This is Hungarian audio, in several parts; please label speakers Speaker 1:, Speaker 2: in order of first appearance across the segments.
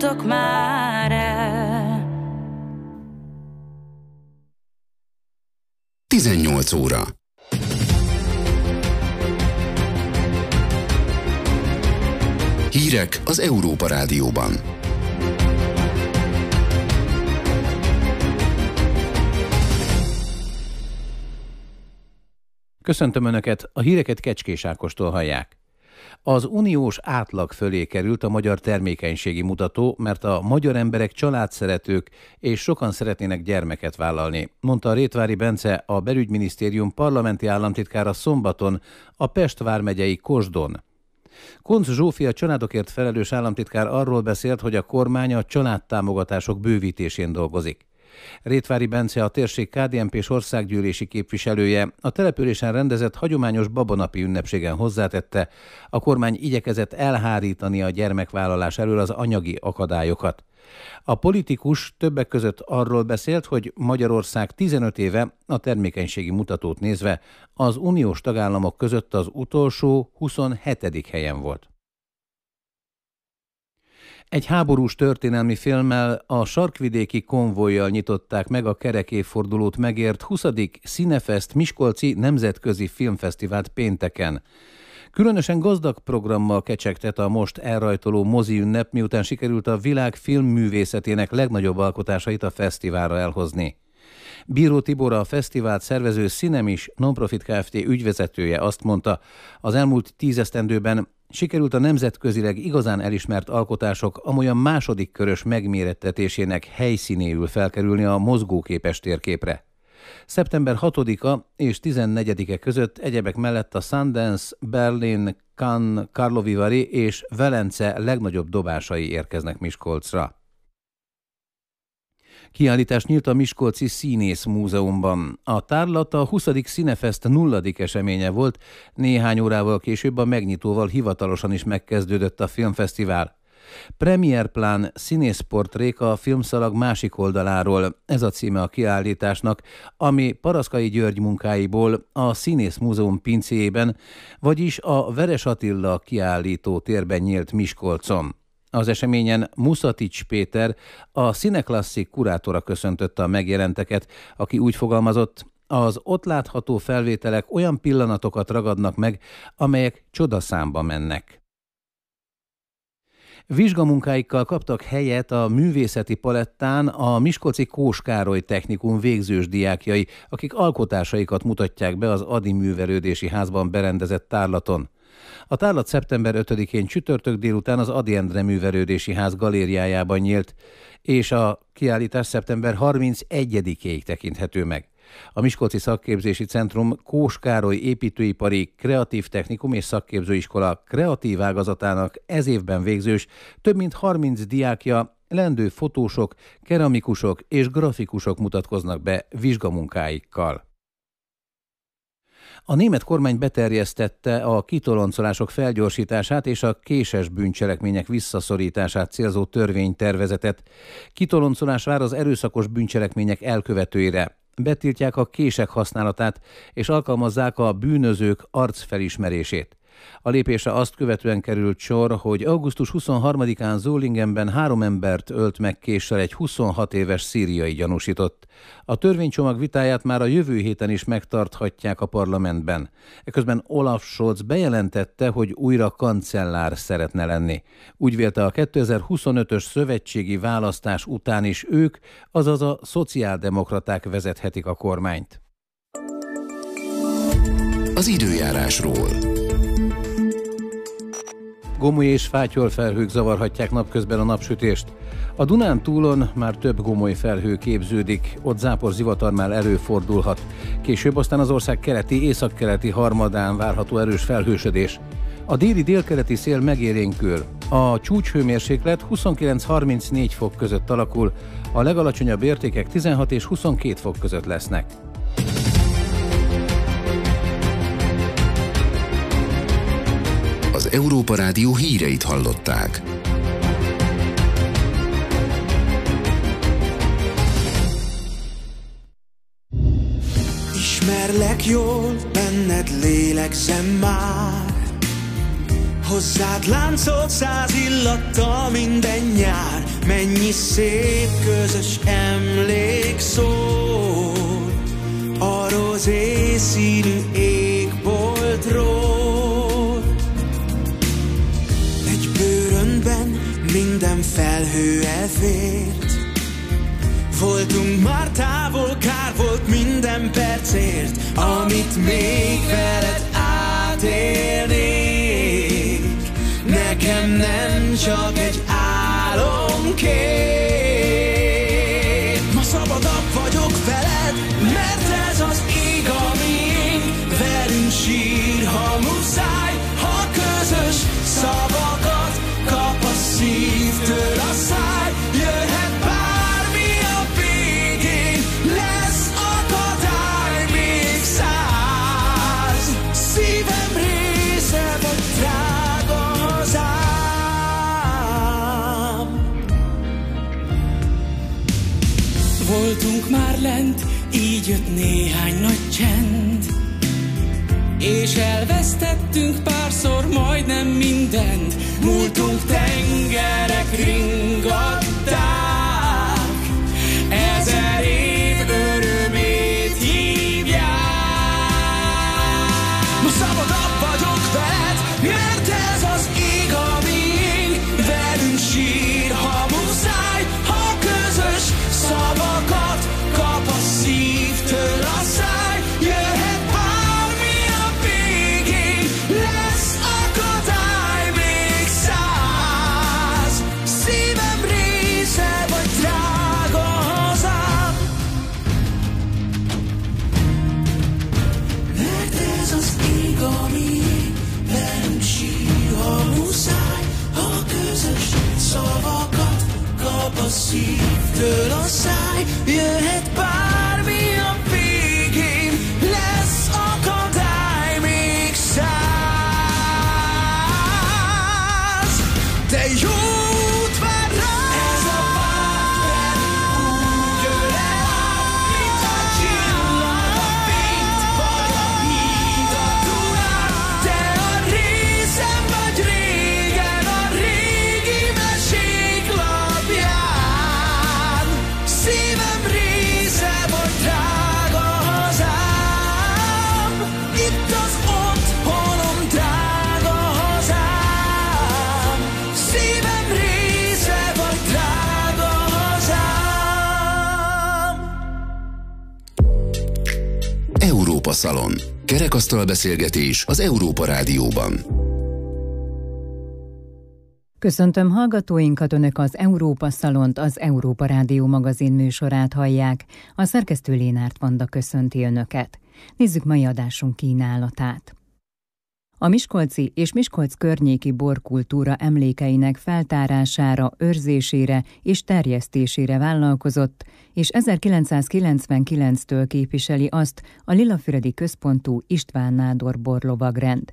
Speaker 1: mondtatok már el.
Speaker 2: 18 óra. Hírek az Európa Rádióban.
Speaker 3: Köszöntöm Önöket, a híreket Kecskés Ákostól hallják. Az uniós átlag fölé került a magyar termékenységi mutató, mert a magyar emberek családszeretők és sokan szeretnének gyermeket vállalni, mondta Rétvári Bence, a Belügyminisztérium parlamenti államtitkára szombaton a Pest vármegyei Kosdon. Koncz Zsófia családokért felelős államtitkár arról beszélt, hogy a kormány a családtámogatások bővítésén dolgozik. Rétvári Bence, a térség KDNP-s országgyűlési képviselője, a településen rendezett hagyományos babonapi ünnepségen hozzátette, a kormány igyekezett elhárítani a gyermekvállalás elől az anyagi akadályokat. A politikus többek között arról beszélt, hogy Magyarország 15 éve a termékenységi mutatót nézve az uniós tagállamok között az utolsó 27. helyen volt. Egy háborús történelmi filmmel, a sarkvidéki konvojjal nyitották meg a kerekévfordulót megért 20. Cinefest Miskolci Nemzetközi Filmfesztivált pénteken. Különösen gazdag programmal kecsegtet a most elrajtoló mozi ünnep, miután sikerült a világ filmművészetének legnagyobb alkotásait a fesztiválra elhozni. Bíró Tibor, a fesztivált szervező Cinemis Nonprofit Kft. Ügyvezetője azt mondta, az elmúlt 10 esztendőben sikerült a nemzetközileg igazán elismert alkotások amolyan második körös megmérettetésének helyszínéül felkerülni a mozgóképes térképre. Szeptember 6-a és 14-e között egyebek mellett a Sundance, Berlin, Cannes, Karlovy Vary és Velence legnagyobb dobásai érkeznek Miskolcra. Kiállítás nyílt a Miskolci Színész Múzeumban. A tárlat a 20. Cinefest 0. eseménye volt, néhány órával később a megnyitóval hivatalosan is megkezdődött a filmfesztivál. Premierplán színészportrék a filmszalag másik oldaláról, ez a címe a kiállításnak, ami Paraszkai György munkáiból a Színész Múzeum pincéjében, vagyis a Veres Attila kiállító térben nyílt Miskolcon. Az eseményen Muszatics Péter, a Cineklasszik kurátora köszöntötte a megjelenteket, aki úgy fogalmazott, az ott látható felvételek olyan pillanatokat ragadnak meg, amelyek csodaszámba mennek. Vizsgamunkáikkal kaptak helyet a művészeti palettán a miskolci Kós Károly Technikum végzős diákjai, akik alkotásaikat mutatják be az Ady Művelődési Házban berendezett tárlaton. A tárlat szeptember 5-én csütörtök délután az Ady Endre Művelődési Ház galériájában nyílt, és a kiállítás szeptember 31-ig tekinthető meg. A Miskolci Szakképzési Centrum Kós Károly Építőipari Kreatív Technikum és Szakképzőiskola kreatív ágazatának ez évben végzős több mint 30 diákja, lendő fotósok, keramikusok és grafikusok mutatkoznak be vizsgamunkáikkal. A német kormány beterjesztette a kitoloncolások felgyorsítását és a késes bűncselekmények visszaszorítását célzó törvénytervezetet. Kitoloncolás vár az erőszakos bűncselekmények elkövetőire. Betiltják a kések használatát és alkalmazzák a bűnözők arcfelismerését. A lépésre azt követően került sor, hogy augusztus 23-án Zollingenben 3 embert ölt meg késsel egy 26 éves szíriai gyanúsított. A törvénycsomag vitáját már a jövő héten is megtarthatják a parlamentben. Eközben Olaf Scholz bejelentette, hogy újra kancellár szeretne lenni. Úgy vélte, a 2025-ös szövetségi választás után is ők, azaz a szociáldemokraták vezethetik a kormányt.
Speaker 2: Az időjárásról.
Speaker 3: Gomoly és fátyol felhők zavarhatják napközben a napsütést. A Dunántúlon már több gomoly felhő képződik, ott zápor zivatarmál előfordulhat. Később aztán az ország keleti, északkeleti harmadán várható erős felhősödés. A déli-délkeleti szél megélénkül. A csúcshőmérséklet 29-34 fok között alakul, a legalacsonyabb értékek 16 és 22 fok között lesznek.
Speaker 2: Az Európa Rádió híreit hallották.
Speaker 4: Ismerlek jól, benned lélegzem már. Hozzád láncolt 100 illattal minden nyár. mennyi szép közös emlék szól a rozé színű égboltról. Egy bőrönben minden felhő elfért, voltunk már távol, kár volt minden percért, amit még veled átélnék. Nekem nem csak egy álomkép. Ma szabadabb vagyok veled, mert ez az ég, amíg velünk sír, ha muszáj, ha közös szavakat kap a szívtől a száj. Jöhet bármi a végén, lesz akadály még 100. Szívem része vagy drága hazám. Voltunk már lent, így jött néhány nagy csend, és elvesztettünk párszor majdnem mindent. Múltunk tengerek ringatták, 1000 év örömét hívják. Ma szabadabb vagyok veled, mert ez az ég, amíg velünk sír, ha muszáj, ha közös szavakat kap a szívtől a száj. Jöhet bármi a végén, lesz akadály még 100. Szívem része vagy drága hazám, mert ez az ég, amíg velünk sír, ha muszáj, ha közös szavakat kap a szívtől a száj. Jöhet bármi a végén, lesz akadály még 100. De jót vár rá, ez a vágy úgy jön el, mint a csillag a fényt, vagy a híd a Dunán. Te a részem vagy régen, a régi mesék lapján. Szívem része vagy drága hazám, itt az otthonom drága hazám. Szívem része vagy drága hazám.
Speaker 2: Európa Szalon. Kerekasztal beszélgetés az Európa Rádióban.
Speaker 5: Köszöntöm hallgatóinkat, Önök az Európa Szalont, az Európa Rádió magazin műsorát hallják. A szerkesztő Lénárt Vanda köszönti Önöket. Nézzük mai adásunk kínálatát. A miskolci és Miskolc környéki borkultúra emlékeinek feltárására, őrzésére és terjesztésére vállalkozott, és 1999-től képviseli azt a Lillafüredi központú István Nádor borlovagrend.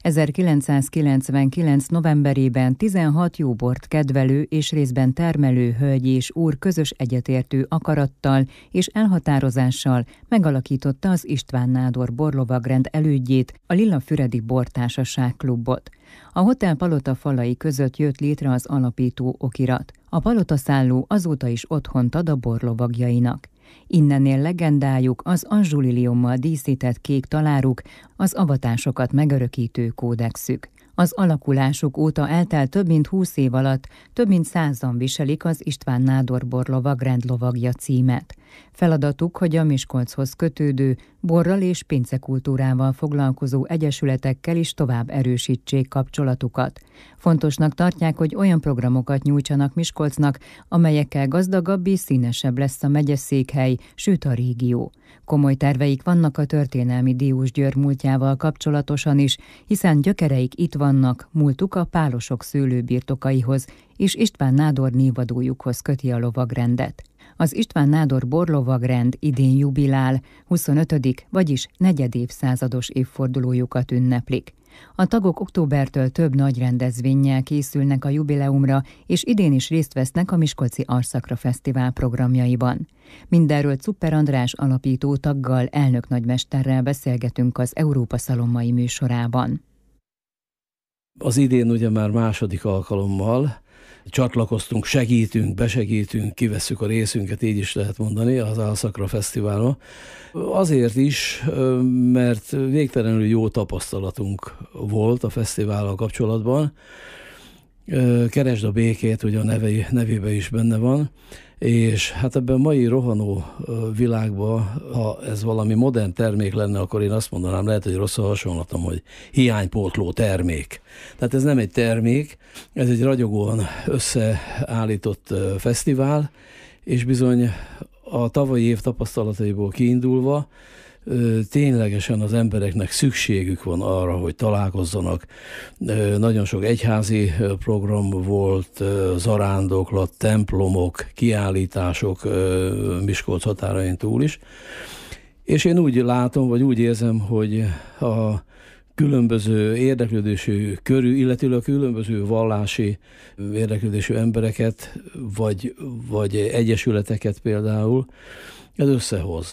Speaker 5: 1999. novemberében 16 jó bort kedvelő és részben termelő hölgy és úr közös egyetértő akarattal és elhatározással megalakította az István Nádor borlovagrend elődjét, a Lillafüredi Bortársaság Klubot. A Hotel Palota falai között jött létre az alapító okirat. A palotaszálló azóta is otthont ad a borlovagjainak. Innen él legendájuk, az anzsuliliommal díszített kék taláruk, az avatásokat megörökítő kódexük. Az alakulásuk óta eltelt több mint 20 év alatt több mint 100-an viselik az István Nádor borlovagrend lovagja címet. Feladatuk, hogy a Miskolchoz kötődő, borral és pincekultúrával foglalkozó egyesületekkel is tovább erősítsék kapcsolatukat. Fontosnak tartják, hogy olyan programokat nyújtsanak Miskolcnak, amelyekkel gazdagabb és színesebb lesz a megyeszékhely, sőt a régió. Komoly terveik vannak a történelmi Diósgyőr múltjával kapcsolatosan is, hiszen gyökereik itt vannak, múltuk a pálosok szőlőbirtokaihoz, és István Nádor névadójukhoz köti a lovagrendet. Az István Nádor borlovagrend idén jubilál, 25., vagyis negyedévszázados évfordulójukat ünneplik. A tagok októbertől több nagy rendezvénnyel készülnek a jubileumra, és idén is részt vesznek a Miskolci Arszakra Fesztivál programjaiban. Mindenről Cupper András alapító taggal, elnöknagymesterrel beszélgetünk az Európa Szalon mai műsorában.
Speaker 6: Az idén ugye már második alkalommal csatlakoztunk, segítünk, besegítünk, kivesszük a részünket, így is lehet mondani, az Álszakra Fesztiválon. Azért is, mert végtelenül jó tapasztalatunk volt a fesztivállal kapcsolatban. Keresd a békét, ugye a nevében is benne van, és hát ebben a mai rohanó világban, ha ez valami modern termék lenne, akkor én azt mondanám, lehet, hogy rossz a hasonlatom, hogy hiánypótló termék. Tehát ez nem egy termék, ez egy ragyogóan összeállított fesztivál, és bizony a tavalyi év tapasztalataiból kiindulva ténylegesen az embereknek szükségük van arra, hogy találkozzanak. Nagyon sok egyházi program volt, zarándoklat, templomok, kiállítások Miskolc határain túl is. És én úgy látom, vagy úgy érzem, hogy a különböző érdeklődésű körű, illetőleg a különböző vallási érdeklődésű embereket, vagy egyesületeket például, ez összehoz.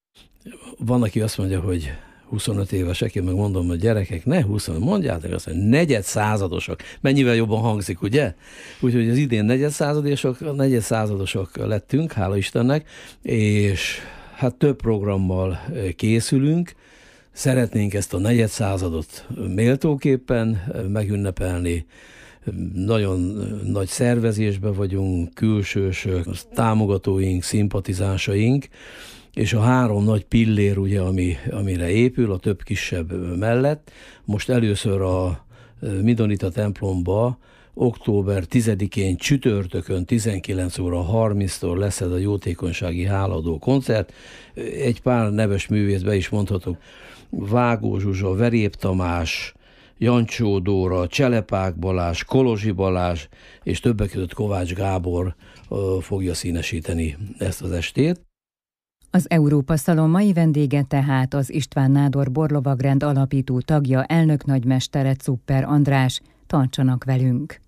Speaker 6: Van, aki azt mondja, hogy 25 évesek, én meg mondom, hogy gyerekek, ne 20, mondjátok azt, hogy negyedszázadosok. Mennyivel jobban hangzik, ugye? Úgyhogy az idén negyedszázadosok lettünk, hála Istennek, és hát több programmal készülünk. Szeretnénk ezt a negyedszázadot méltóképpen megünnepelni. Nagyon nagy szervezésben vagyunk, külsősök, támogatóink, szimpatizánsaink, és a 3 nagy pillér, ugye, amire épül, a több kisebb mellett. Most először a Midonita templomba október 10-én csütörtökön 19 óra 30-tól lesz ez a jótékonysági hálaadó koncert. Egy pár neves művész be is mondhatok. Vágó Zsuzsa, Verép Tamás, Jancsó Dóra, Cselepák Balázs, Kolozsi Balázs, és többek között Kovács Gábor fogja színesíteni ezt az estét.
Speaker 5: Az Európa Szalon mai vendége tehát az István Nádor Borlovagrend alapító tagja, elnöknagymestere Czupper András. Tartsanak velünk!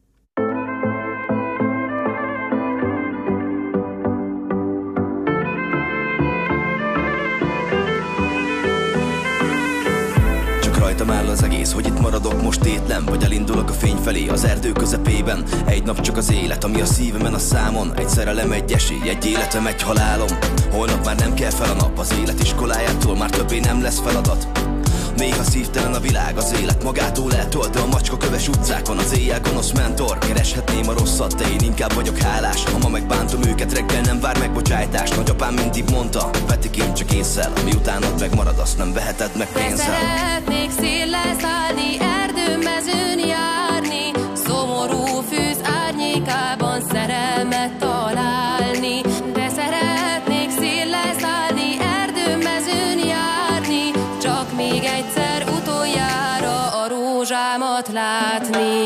Speaker 7: Rajtam áll az egész, hogy itt maradok most tétlen, vagy elindulok a fény felé az erdő közepében. Egy nap csak az élet, ami a szívemen a számon. Egy szerelem, egy esély, egy életem, egy halálom. Holnap már nem kell fel a nap, az élet iskolájától már többé nem lesz feladat. Néha szívtelen a világ, az élet magától eltolt, de a macska köves utcákon az éjjel gonosz mentor. Kereshetném a rosszat, de én inkább vagyok hálás. Ha ma megbántom őket, reggel nem vár megbocsájtást. Nagyapám mindig mondta, vetikém csak ésszel, ami utánad megmarad, azt nem veheted meg pénzzel.
Speaker 8: Szeretnék széllel szállni, erdőmezőn járni, szomorú fűz árnyékában szerelmet találni. De szeretnék széllel szállni, erdőmezőn járni, csak még egyszer utoljára a rózsámat látni.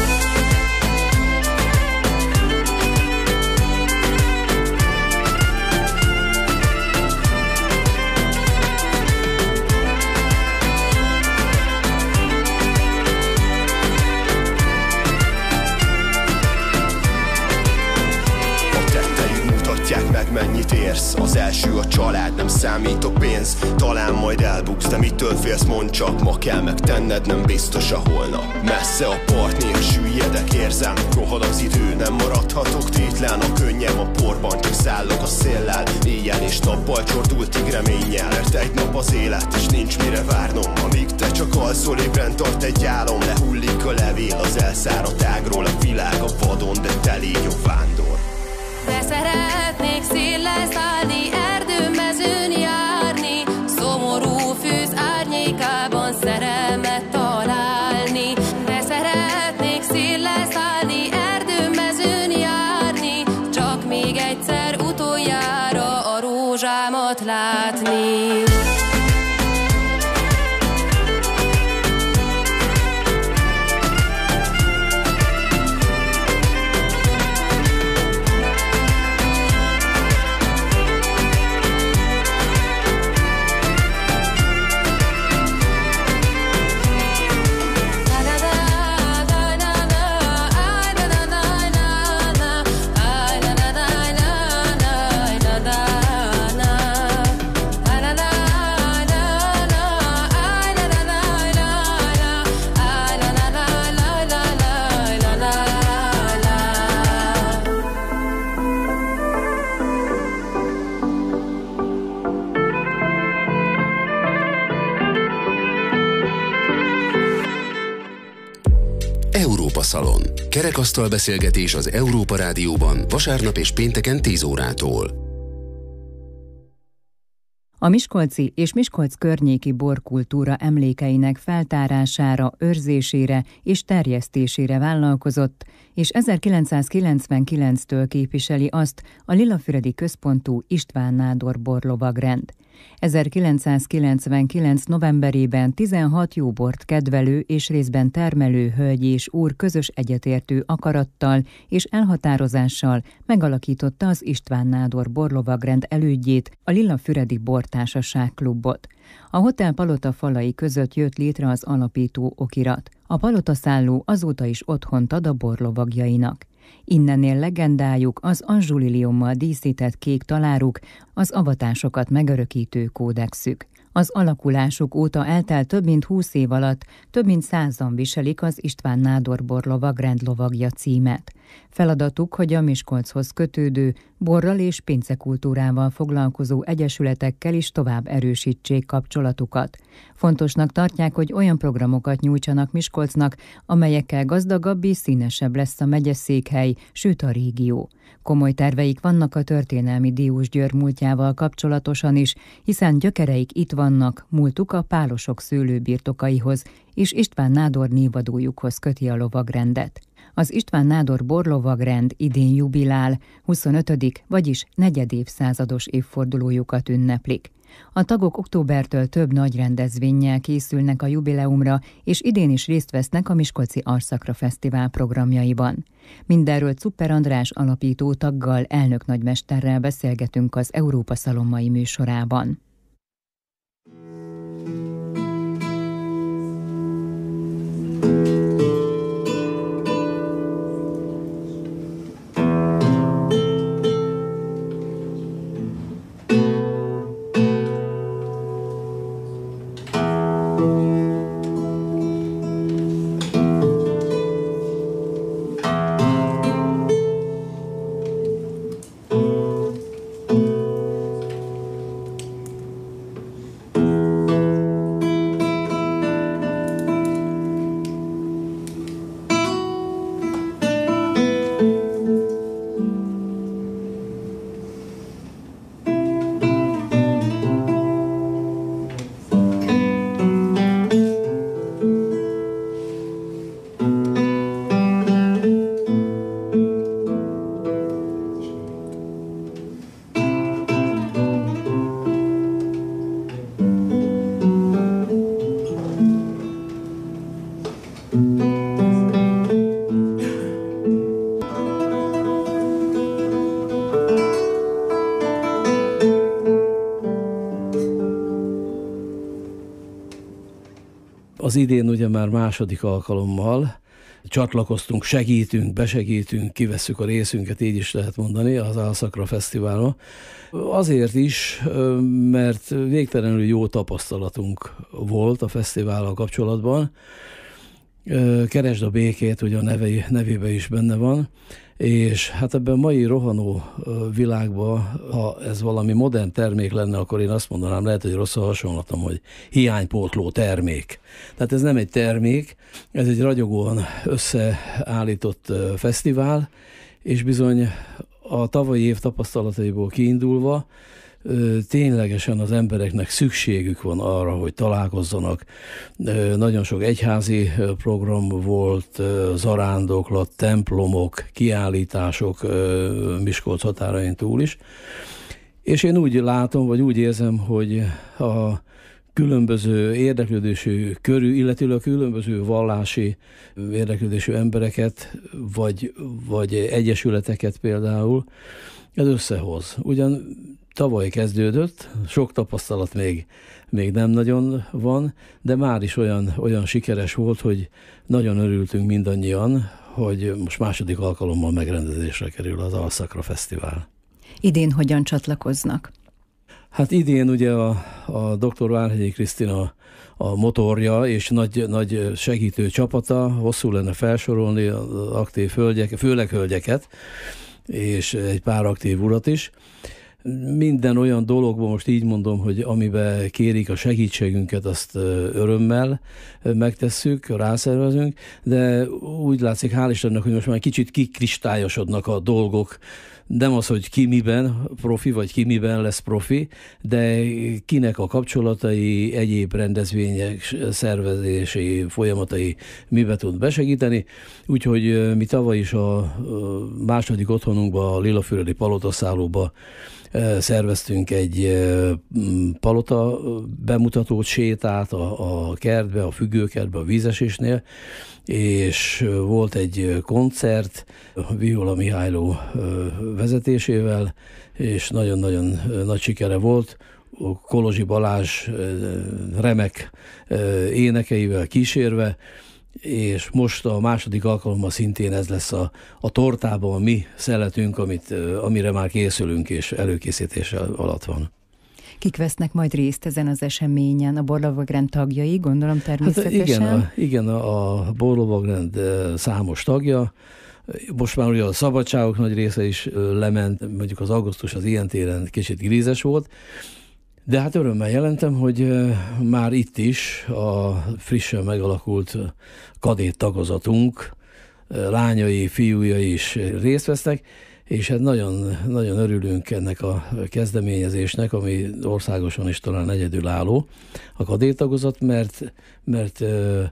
Speaker 9: Meg mennyit érsz, az első a család, nem számít a pénz. Talán majd elbuksz, de mitől félsz, mondd csak. Ma kell megtenned, nem biztos a holnap. Messze a part, néha süllyedek, érzem, rohad az idő, nem maradhatok tétlen. A könnyem a porban, csak szállok a széllel. Éjjel és nappal csordultig reménnyel, mert egy nap az élet, és nincs mire várnom. Amíg te csak alszol, ébren tart egy álom. Lehullik a levél az elszáradt ágról, a világ a vadon, de te légy a vándor.
Speaker 8: De szeretnék széllel szállni, erdőmezőn járni, szomorú fűz árnyékában szerelmet találni. De szeretnék széllel szállni, erdőmezőn járni, csak még egyszer utoljára a rózsámat látni.
Speaker 2: Kerekasztal beszélgetés az Európa Rádióban vasárnap és pénteken 10 órától.
Speaker 5: A miskolci és Miskolc környéki borkultúra emlékeinek feltárására, őrzésére és terjesztésére vállalkozott, és 1999-től képviseli azt a Lillafüredi központú István Nádor borlovagrend. 1999. novemberében 16 jó bort kedvelő és részben termelő hölgy és úr közös egyetértő akarattal és elhatározással megalakította az István Nádor borlovagrend elődjét, a Lillafüredi Bortársaság Klubot. A Hotel Palota falai között jött létre az alapító okirat. A palotaszálló azóta is otthont ad a borlovagjainak. Innen él legendájuk, az anzsuliliommal díszített kék taláruk, az avatásokat megörökítő kódexük. Az alakulásuk óta eltelt több mint 20 év alatt több mint 100-an viselik az István Nádor borlovagrend lovagja címet. Feladatuk, hogy a Miskolchoz kötődő, borral és pincekultúrával foglalkozó egyesületekkel is tovább erősítsék kapcsolatukat. Fontosnak tartják, hogy olyan programokat nyújtsanak Miskolcnak, amelyekkel gazdagabb és színesebb lesz a megyeszékhely, sőt a régió. Komoly terveik vannak a történelmi Diósgyőr múltjával kapcsolatosan is, hiszen gyökereik itt vannak, múltuk a pálosok szőlőbirtokaihoz, és István Nádor névadójukhoz köti a lovagrendet. Az István Nádor borlovagrend idén jubilál, 25., vagyis negyedévszázados évfordulójukat ünneplik. A tagok októbertől több nagy rendezvénnyel készülnek a jubileumra, és idén is részt vesznek a Miskolci Arszakra Fesztivál programjaiban. Mindenről Cupper András alapító taggal, elnöknagymesterrel beszélgetünk az Európa Szalon mai műsorában.
Speaker 6: Az idén ugye már második alkalommal csatlakoztunk, segítünk, besegítünk, kivesszük a részünket, így is lehet mondani, az Álszakra Fesztiválon. Azért is, mert végtelenül jó tapasztalatunk volt a fesztivállal kapcsolatban. Keresd a békét, ugye a nevében is benne van, és hát ebben a mai rohanó világban, ha ez valami modern termék lenne, akkor én azt mondanám, lehet, hogy rossz a hasonlatom, hogy hiánypótló termék. Tehát ez nem egy termék, ez egy ragyogóan összeállított fesztivál, és bizony a tavalyi év tapasztalataiból kiindulva ténylegesen az embereknek szükségük van arra, hogy találkozzanak. Nagyon sok egyházi program volt, zarándoklat, templomok, kiállítások Miskolc határain túl is. És én úgy látom, vagy úgy érzem, hogy a különböző érdeklődésű körű, illetőleg a különböző vallási érdeklődésű embereket, vagy egyesületeket például, ez összehoz. Ugyan tavaly kezdődött, sok tapasztalat még nem nagyon van, de már is olyan sikeres volt, hogy nagyon örültünk mindannyian, hogy most második alkalommal megrendezésre kerül az Alszakra Fesztivál.
Speaker 5: Idén hogyan csatlakoznak?
Speaker 6: Hát idén ugye a dr. Várhegyi Krisztina a motorja és nagy segítő csapata, hosszú lenne felsorolni az aktív hölgyeket, főleg hölgyeket, és egy pár aktív urat is. Minden olyan dologban, most így mondom, hogy amiben kérik a segítségünket, azt örömmel megtesszük, rászervezünk, de úgy látszik, hál' Istennek, hogy most már kicsit kikristályosodnak a dolgok. Nem az, hogy ki miben profi, vagy ki miben lesz profi, de kinek a kapcsolatai, egyéb rendezvények, szervezési folyamatai mibe tud besegíteni. Úgyhogy mi tavaly is a második otthonunkba, a Lilafüredi palotaszállóba szerveztünk egy palota bemutatót, sétát a kertbe, a függőkertbe, a vízesésnél, és volt egy koncert Viola Mihályló vezetésével, és nagyon-nagyon nagy sikere volt. Kolozsi Balázs remek énekeivel kísérve, és most a második alkalommal szintén ez lesz a tortában a mi szeletünk, amire már készülünk, és előkészítése alatt van.
Speaker 5: Kik vesznek majd részt ezen az eseményen? A Borlovagrend tagjai, gondolom természetesen?
Speaker 6: Hát igen, a Borlovagrend számos tagja. Most már ugye a szabadságok nagy része is lement, mondjuk az augusztus az ilyen téren kicsit grízes volt, de hát örömmel jelentem, hogy már itt is a frissen megalakult kadét tagozatunk, lányai, fiújai is részt vesznek, és hát nagyon, nagyon örülünk ennek a kezdeményezésnek, ami országosan is talán egyedülálló, a kadét tagozat, mert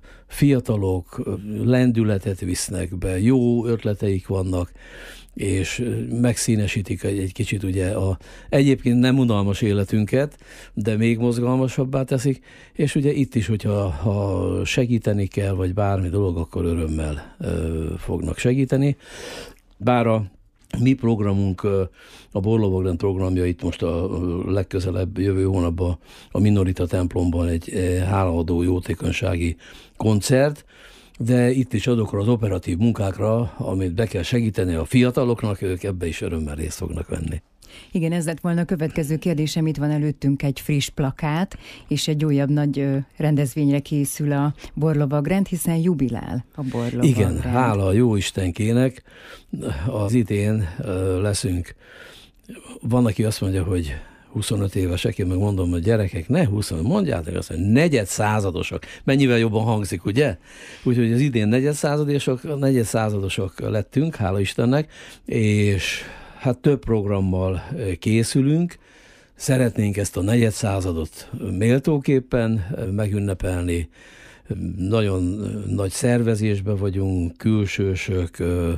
Speaker 6: fiatalok lendületet visznek be, jó ötleteik vannak, és megszínesítik egy kicsit ugye egyébként nem unalmas életünket, de még mozgalmasabbá teszik, és ugye itt is, hogyha segíteni kell, vagy bármi dolog, akkor örömmel fognak segíteni. Bár a mi programunk, a Borlovagrend programja itt most a legközelebb jövő hónapban a Minorita templomban egy hálaadó jótékonysági koncert, de itt is azokra az operatív munkákra, amit be kell segíteni a fiataloknak, ők ebbe is örömmel részt fognak venni.
Speaker 5: Igen, ez lett volna a következő kérdésem. Itt van előttünk egy friss plakát, és egy újabb nagy rendezvényre készül a Borlovagrend, hiszen jubilál a Borlovagrend.
Speaker 6: Igen, hála a jóistenkének, az idén leszünk. Van, aki azt mondja, hogy 25 évesek, én meg mondom, hogy gyerekek, ne 20, mondjátok azt, hogy negyedszázadosok. Mennyivel jobban hangzik, ugye? Úgyhogy az idén negyedszázadosok lettünk, hála Istennek, és hát több programmal készülünk. Szeretnénk ezt a negyedszázadot méltóképpen megünnepelni. Nagyon nagy szervezésben vagyunk, külsősök,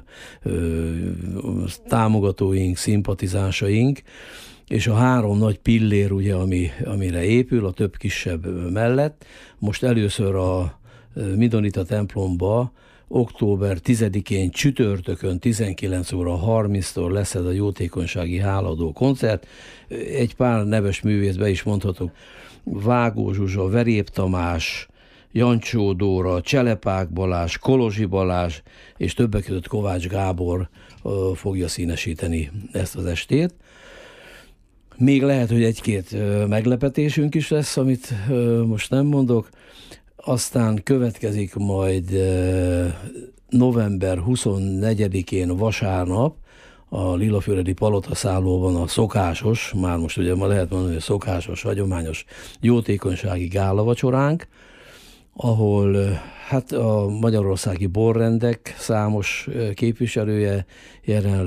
Speaker 6: támogatóink, szimpatizánsaink, és a 3 nagy pillér, ugye, amire épül, a több kisebb mellett. Most először a Minorita templomba október 10-én csütörtökön 19 óra 30-tól lesz ez a jótékonysági hálaadó koncert. Egy pár neves művész be is mondhatok. Vágó Zsuzsa, Verép Tamás, Jancsó Dóra, Cselepák Balázs, Kolozsi Balázs, és többek között Kovács Gábor fogja színesíteni ezt az estét. Még lehet, hogy egy-két meglepetésünk is lesz, amit most nem mondok. Aztán következik majd november 24-én vasárnap a Lilafüredi palotaszállóban a szokásos, már most ugye ma lehet mondani, hogy szokásos, hagyományos jótékonysági gálavacsoránk, ahol hát a magyarországi borrendek számos képviselője jelen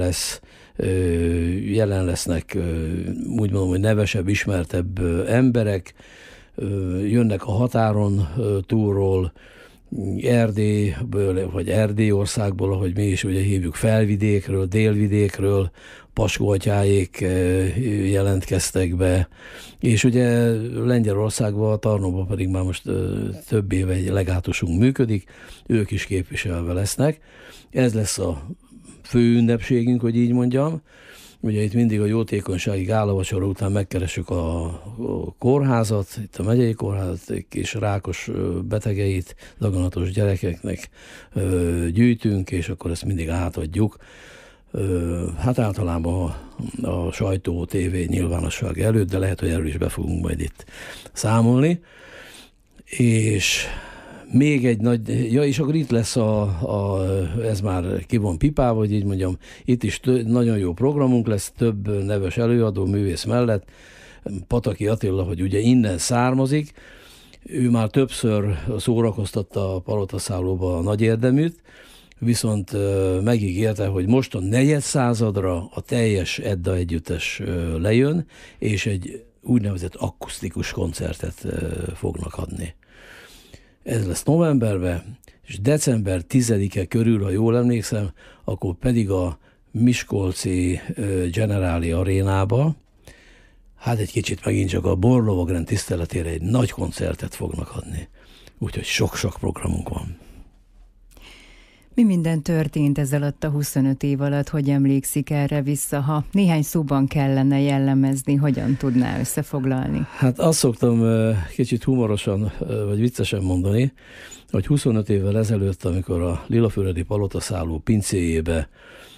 Speaker 6: lesznek, úgy mondom, hogy nevesebb, ismertebb emberek, jönnek a határon túlról, Erdélyből, vagy Erdélyországból, ahogy mi is ugye hívjuk, Felvidékről, Délvidékről, Paskó atyáék jelentkeztek be, és ugye Lengyelországban, Tarnóban pedig már most több éve egy legátusunk működik, ők is képviselve lesznek. Ez lesz a fő ünnepségünk, hogy így mondjam. Ugye itt mindig a jótékonysági gálavacsora után megkeressük a kórházat, itt a megyei kórházat, és rákos betegeit, daganatos gyerekeknek gyűjtünk, és akkor ezt mindig átadjuk. Hát általában a sajtó, tévé nyilvánosság előtt, de lehet, hogy erről is be fogunk majd itt számolni. És Még egy nagy, és akkor itt lesz ez már ki van pipálva, hogy így mondjam, itt is nagyon jó programunk lesz, több neves előadó, művész mellett. Pataki Attila, hogy ugye innen származik, ő már többször szórakoztatta a Palotaszállóba a nagy érdeműt, viszont megígérte, hogy most a 400. a teljes Edda együttes lejön, és egy úgynevezett akusztikus koncertet fognak adni. Ez lesz novemberben, és december 10-e körül, ha jól emlékszem, akkor pedig a Miskolci Generáli Arénába, hát egy kicsit megint csak a Borlovagrend tiszteletére egy nagy koncertet fognak adni. Úgyhogy sok-sok programunk van.
Speaker 5: Mi minden történt ez alatt a 25 év alatt, hogy emlékszik erre vissza? Ha néhány szóban kellene jellemezni, hogyan tudná összefoglalni?
Speaker 6: Hát azt szoktam kicsit humorosan vagy viccesen mondani, hogy 25 évvel ezelőtt, amikor a Lilafüredi Palotaszálló pincéjébe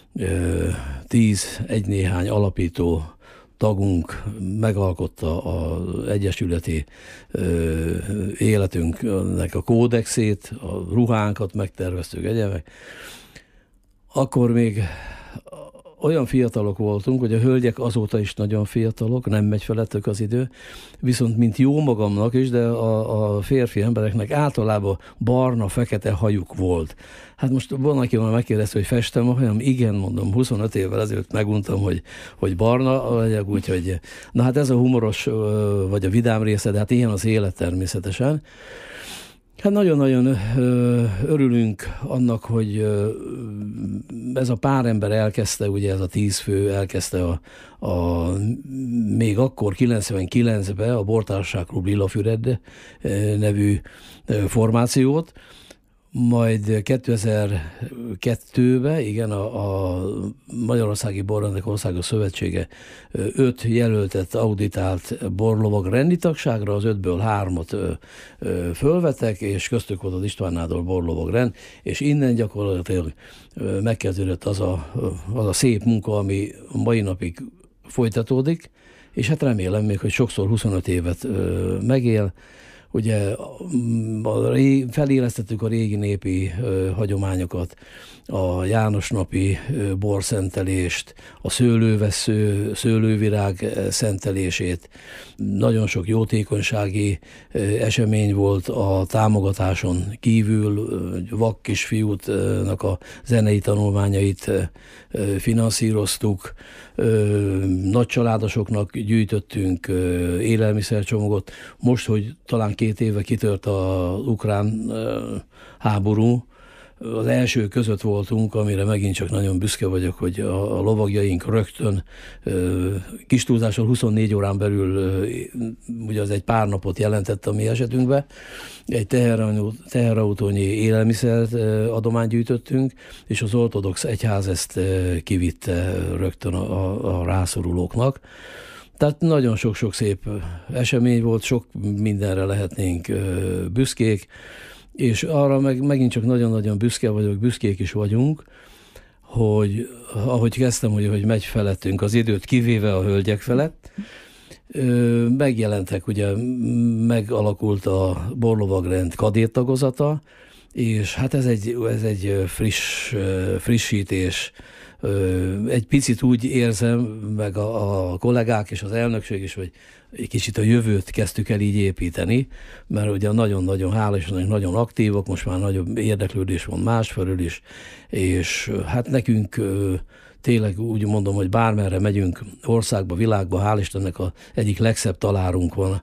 Speaker 6: 10 egy-néhány alapító tagunk megalkotta az egyesületi életünknek a kódexét, a ruhánkat megterveztük egyemek, akkor még olyan fiatalok voltunk, hogy a hölgyek azóta is nagyon fiatalok, nem megy felettük az idő, viszont mint jó magamnak is, de a férfi embereknek általában barna-fekete hajuk volt. Hát most van, aki már megkérdezte, hogy festem a hajam, igen, mondom, 25 évvel ezelőtt meguntam, hogy barna vagyok, úgyhogy na hát ez a humoros vagy a vidám része, de hát ilyen az élet természetesen. Hát nagyon-nagyon örülünk annak, hogy ez a pár ember elkezdte, ugye ez a 10 fő elkezdte még akkor 99-ben a Bortársaság Klub Lilafüred nevű formációt, majd 2002-ben, igen, a Magyarországi Borrendek Országos Szövetsége 5 jelöltet auditált borlovagrendi tagságra, az 5-ből 3-at fölvettek, és köztük volt az István Nádor borlovagrend, és innen gyakorlatilag megkezdődött az a szép munka, ami a mai napig folytatódik, és hát remélem még, hogy sokszor 25 évet megél. Ugye felélesztettük a régi népi hagyományokat, a János napi borszentelést, a szőlővessző, szőlővirág szentelését. Nagyon sok jótékonysági esemény volt a támogatáson kívül, vak kisfiútnak a zenei tanulmányait finanszíroztuk, nagy családosoknak gyűjtöttünk élelmiszercsomagot. Most, hogy talán 2 éve kitört az ukrán háború, az első között voltunk, amire megint csak nagyon büszke vagyok, hogy a lovagjaink rögtön kis túlzással 24 órán belül, ugye az egy pár napot jelentett a mi esetünkben, egy teherautónyi élelmiszert adományt gyűjtöttünk, és az ortodox egyház ezt kivitte rögtön a rászorulóknak. Tehát nagyon sok-sok szép esemény volt, sok mindenre lehetnénk büszkék, és arra megint csak nagyon-nagyon büszke vagyok, büszkék is vagyunk, hogy ahogy kezdtem, hogy megy felettünk az időt, kivéve a hölgyek felett, megjelentek, ugye megalakult a borlovagrend kadéttagozata, és hát ez egy frissítés. Egy picit úgy érzem, meg a kollégák és az elnökség is, hogy egy kicsit a jövőt kezdtük el így építeni, mert ugye nagyon-nagyon hálásak, nagyon aktívak, most már nagyobb érdeklődés van másfelől is, és hát nekünk tényleg úgy mondom, hogy bármerre megyünk országba, világba, hál' Istennek az egyik legszebb talárunk van,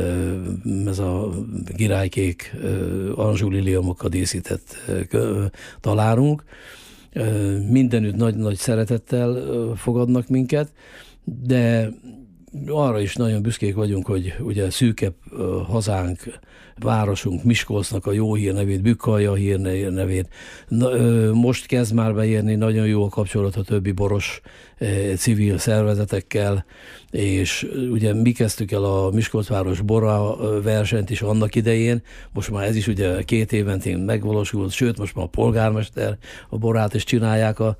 Speaker 6: ez a királykék anzsúliliumokkal díszített talárunk. Mindenütt nagy szeretettel fogadnak minket, de arra is nagyon büszkék vagyunk, hogy ugye szűkebb hazánk, városunk, Miskolcnak a jó hírnevét, Bükkalja hírnevét. Most kezd már beérni, nagyon jó a kapcsolat a többi boros civil szervezetekkel, és ugye mi kezdtük el a Miskolcváros bora versenyt is annak idején, most már ez is ugye 2 éventén megvalósult, sőt most már a polgármester a borát is csinálják a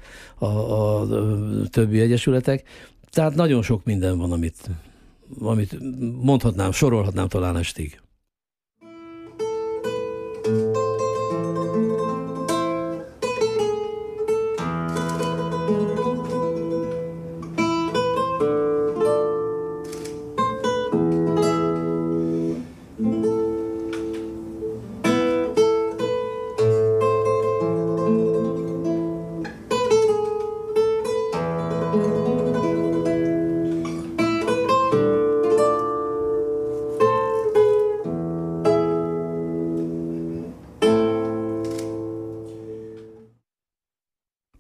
Speaker 6: többi egyesületek. Tehát nagyon sok minden van, amit mondhatnám, sorolhatnám talán estig.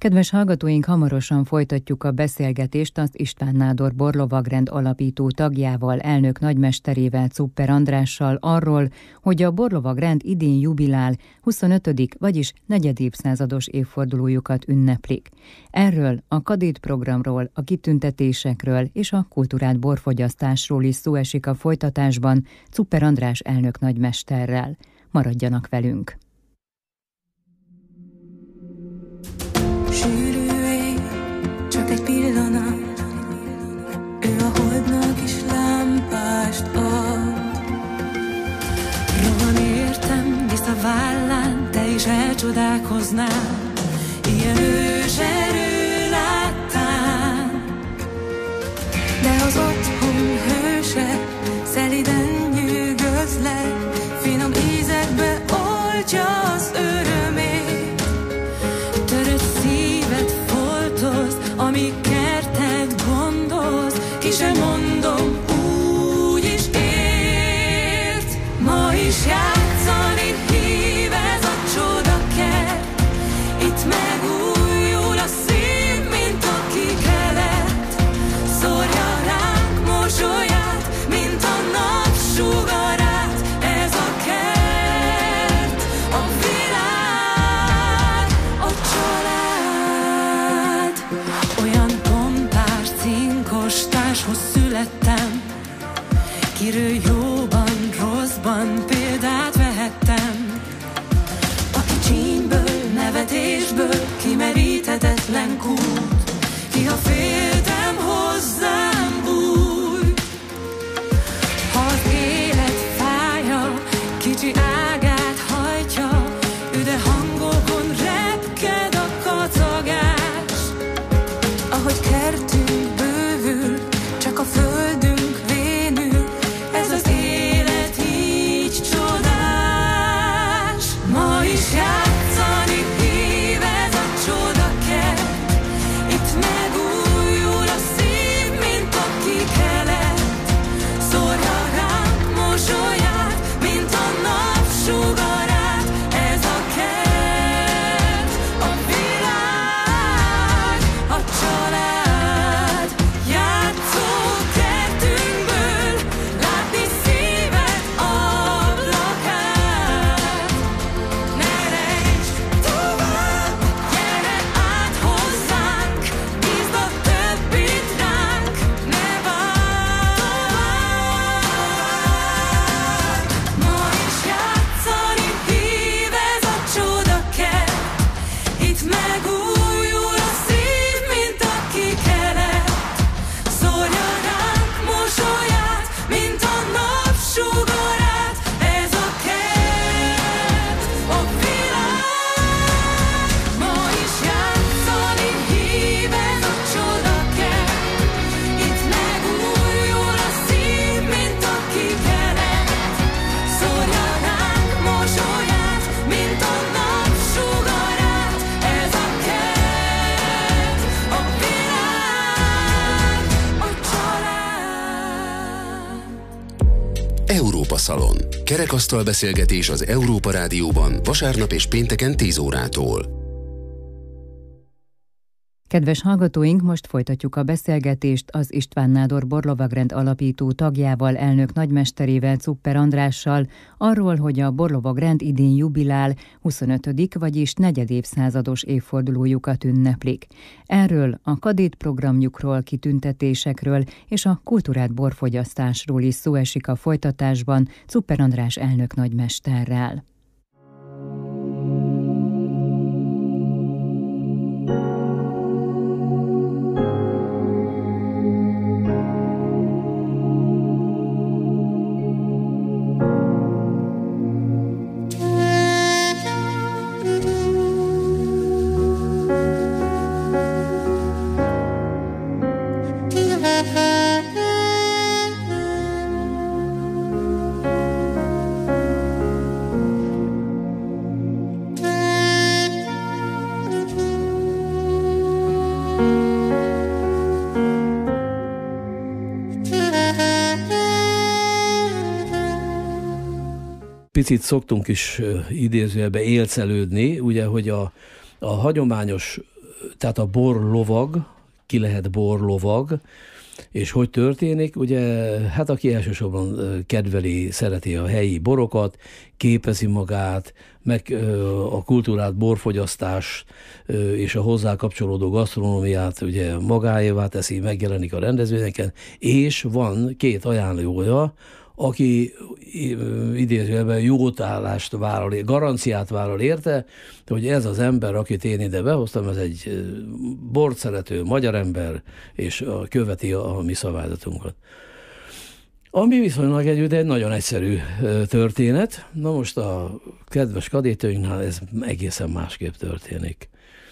Speaker 5: Kedves hallgatóink, hamarosan folytatjuk a beszélgetést az István Nádor Borlovagrend alapító tagjával, elnök nagymesterével, Czupper Andrással arról, hogy a Borlovagrend idén jubilál, 25., vagyis negyedévszázados évfordulójukat ünneplik. Erről, a kadétprogramról, a kitüntetésekről és a kultúrát borfogyasztásról is szó esik a folytatásban Czupper András elnök nagymesterrel. Maradjanak velünk!
Speaker 10: Sűrű ég, csak egy pillanat, ő a holdnak is lámpást ad. Rohan értem, visz a vállán, te is elcsodálkoznál, ilyen ős erő láttál. De az otthon hőse, szeliden nyűgözlek, finom ízekbe oltja az örömét. Törött szívet foltoz, ami kerted gondoz, ki sem mondom, úgy is ért. Ma is játszani hív ez a csodakert, itt megújul a szív, mint a kikelet. Szórja ránk mosolyát, mint a napsugarát, ez a kert, a világ, a család. Olyan pompás, cinkos társhoz születtem, kiről jóban, rosszban példát vehettem. Aki csínyből, nevetésből kimeríthetetlen kút, ki ha féltem hozzám bújj. Ha az élet fája, kicsi ágát hajtja, üde hangokon repked a kacagás. Ahogy kertünk bővül, csak a földünk vénül, ez az élet így csodás. Ma is játszani hív ez a csodakert, itt megújul a szív, mint a kikelet. Szórja ránk mosolyát, mint a napsugarát, ez a kert, a világ, a család. Játszókertünkből látni szíved ablakát. Ne rejtsd tovább, gyere át hozzánk, bízd a többit ránk, ne várj tovább. Ma is játszani hív ez a csodakert, itt megújul a szív, mint a kikelet. Szórja ránk mosolyát, mint a napsugarát, ez a kert, a világ. Ma is játszani hív ez a csodakert, itt megújul a szív, mint a kikelet. Szórja ránk mosolyát, mint a napsugarát, ez a kert, a világ, a család.
Speaker 2: Európa Szalon. Kerekasztal beszélgetés az Európa Rádióban vasárnap és pénteken 10 órától.
Speaker 5: Kedves hallgatóink, most folytatjuk a beszélgetést az István Nádor Borlovagrend alapító tagjával, elnök nagymesterével, Czupper Andrással arról, hogy a Borlovagrend idén jubilál, 25., vagyis negyedévszázados évfordulójukat ünneplik. Erről, a kadétprogramjukról, kitüntetésekről és a kultúrát borfogyasztásról is szó esik a folytatásban Czupper András elnök nagymesterrel.
Speaker 6: Picit szoktunk is idézőjelbe élcelődni, ugye, hogy a hagyományos tehát a borlovag, ki lehet borlovag, és hogy történik? Ugye, hát aki elsősorban kedveli, szereti a helyi borokat, képezi magát, meg a kultúrát, borfogyasztás és a hozzá kapcsolódó gasztronómiát ugye magáévá teszi, megjelenik a rendezvényeken, és van 2 ajánlója, aki idézőjelben jótállást vállal, garanciát vállal érte, hogy ez az ember, akit én ide behoztam, ez egy bort szerető magyar ember, és követi a mi szabályzatunkat. Ami viszonylag egy nagyon egyszerű történet. Na most a kedves kadétainknál ez egészen másképp történik.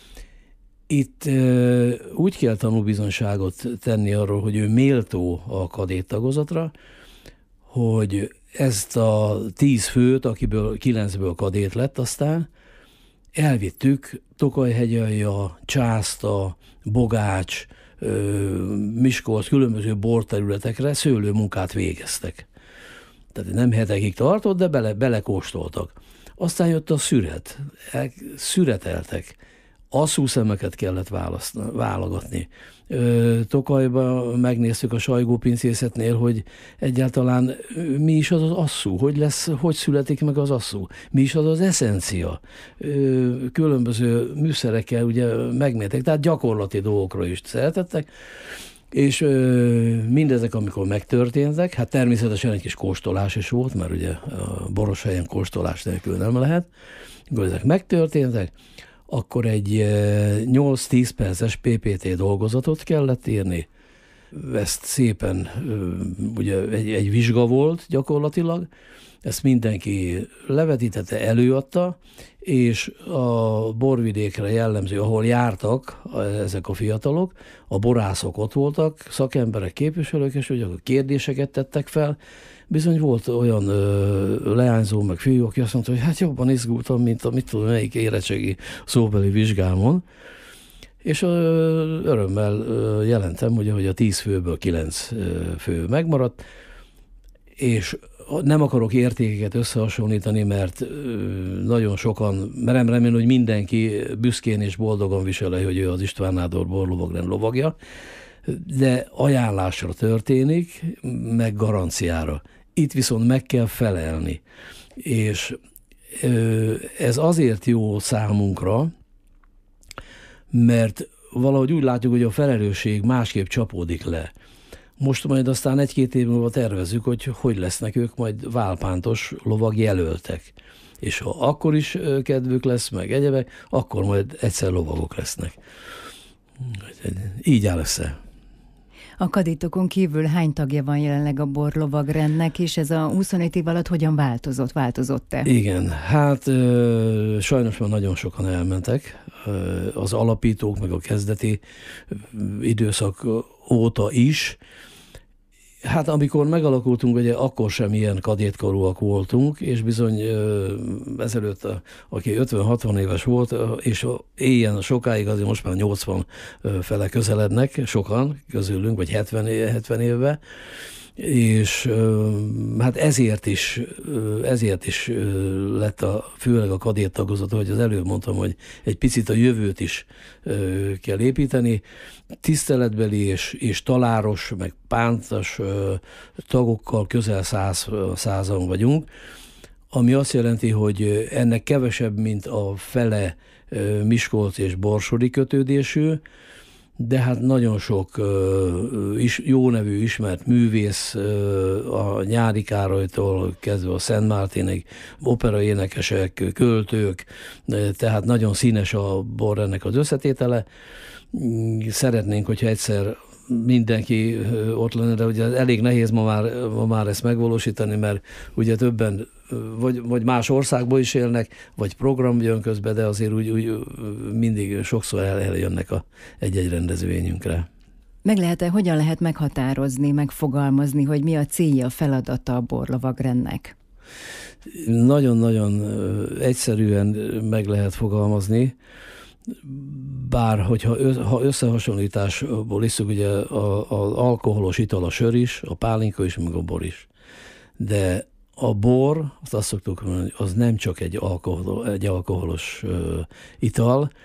Speaker 6: Itt úgy kell tanúbizonyságot tenni arról, hogy ő méltó a kadéttagozatra, hogy ezt a 10 főt, akiből 9-ből kadét lett aztán, elvittük Tokaj-hegyalja, Császta, Bogács, Miskolc, különböző borterületekre, szőlőmunkát végeztek. Tehát nem hetekig tartott, de belekóstoltak. Aztán jött a szüret. Szüreteltek. Asszúszemeket kellett válogatni. Tokajban megnéztük a sajgópincészetnél, hogy egyáltalán mi is az az asszú, hogy születik meg az asszú, mi is az az eszencia. Különböző műszerekkel ugye megmérték, tehát gyakorlati dolgokra is szeretettek, és mindezek, amikor megtörténtek, hát természetesen egy kis kóstolás is volt, mert ugye a boros helyen kóstolás nélkül nem lehet, amikor ezek megtörténtek, akkor egy 8-10 perces PPT dolgozatot kellett írni. Ezt szépen, ugye egy vizsga volt gyakorlatilag, ezt mindenki levetítette, előadta, és a borvidékre jellemző, ahol jártak ezek a fiatalok, a borászok ott voltak, szakemberek, képviselők, és ugye kérdéseket tettek fel. Bizony volt olyan leányzó, meg fiú, aki azt mondta, hogy hát jobban izgultam, mint a mit tudom, melyik érettségi szóbeli vizsgámon. És örömmel jelentem, ugye, hogy a 10 főből 9 fő megmaradt, és nem akarok értékeket összehasonlítani, mert nagyon sokan, merem remélni, hogy mindenki büszkén és boldogan viseli, hogy ő az István Nádor borlovagrend lovagja, de ajánlásra történik, meg garanciára. Itt viszont meg kell felelni. És ez azért jó számunkra, mert valahogy úgy látjuk, hogy a felelősség másképp csapódik le. Most majd aztán 1-2 év múlva tervezzük, hogy lesznek ők majd válpántos lovag jelöltek. És ha akkor is kedvük lesz, meg egyebek, akkor majd egyszer lovagok lesznek. Így áll össze.
Speaker 5: A kadétokon kívül hány tagja van jelenleg a borlovagrendnek, és ez a 25 év alatt hogyan változott-e?
Speaker 6: Igen, hát sajnos már nagyon sokan elmentek. Az alapítók, meg a kezdeti időszak óta is. Hát amikor megalakultunk, ugye akkor sem ilyen kadétkorúak voltunk, és bizony ezelőtt, aki 50-60 éves volt, és éljen sokáig, azért most már 80 fele közelednek sokan közülünk, vagy 70 évben, és hát ezért is lett főleg a kadét tagozat, hogy az előbb mondtam, hogy egy picit a jövőt is kell építeni. Tiszteletbeli és taláros, meg pántas tagokkal közel 100-an vagyunk, ami azt jelenti, hogy ennek kevesebb, mint a fele Miskolc és borsodi kötődésű, de hát nagyon sok jó nevű ismert művész, a Nyári Károlytól kezdve a Szent Márténig, operaénekesek, költők, tehát nagyon színes a bor ennek az összetétele. Szeretnénk, hogyha egyszer mindenki ott lenne, de ugye elég nehéz ma már ezt megvalósítani, mert ugye többen vagy más országból is élnek, vagy program jön közben, de azért úgy mindig sokszor eljönnek egy-egy rendezvényünkre.
Speaker 5: Hogyan lehet meghatározni, megfogalmazni, hogy mi a célja, a feladata a borlovagrendnek?
Speaker 6: Nagyon-nagyon egyszerűen meg lehet fogalmazni, bár ha összehasonlításból isszuk, ugye az alkoholos ital a sör is, a pálinka is, meg a bor is. De a bor, azt szoktuk mondani, az nem csak egy alkoholos ital,